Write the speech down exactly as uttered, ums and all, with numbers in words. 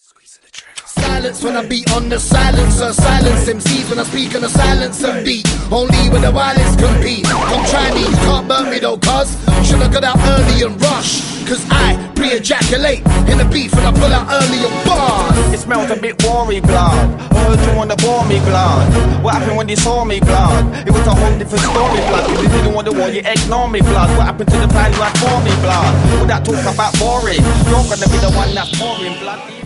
Silence when I beat on the silencer. Silence M Cs when I speak on a silencer beat. Only when the wireless compete. Come try me, you can't burn me though, cuz should've got out early and rush. Cause I pre-ejaculate in the beef and I pull out early and bars. It smells a bit gory, blood. I heard you wanna bore me, blood. What happened when you saw me, blood? It was a whole different story, blood. Cause you didn't want the war, you ignore me, blood. What happened to the plan you had for me, blood? All that talk about boring. You're gonna be the one that's boring, blood.